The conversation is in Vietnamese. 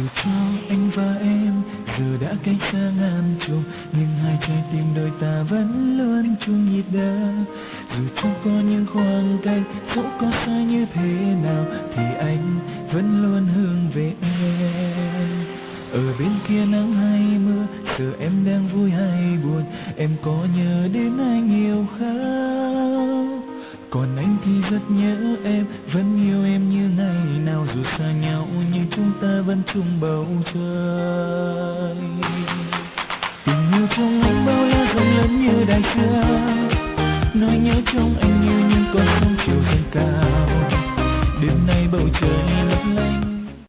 Dù cho anh và em giờ đã cách xa ngàn trùng, nhưng hai trái tim đôi ta vẫn luôn chung nhịp đập. Dù cho có những khoảng cách, dẫu có xa như thế nào, thì anh vẫn luôn hướng về em. Ở bên kia nắng hay mưa, giờ em đang vui hay buồn, em có nhớ đến anh